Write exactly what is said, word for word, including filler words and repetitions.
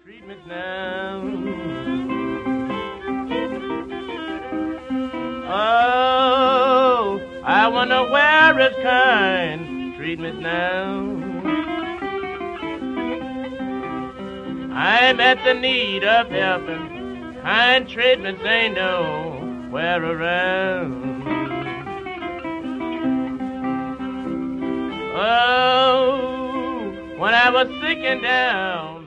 treatment now. Oh, I wonder where is kind treatment now. I'm at the need of help, and kind treatments ain't nowhere around. Oh, when I was sick and down,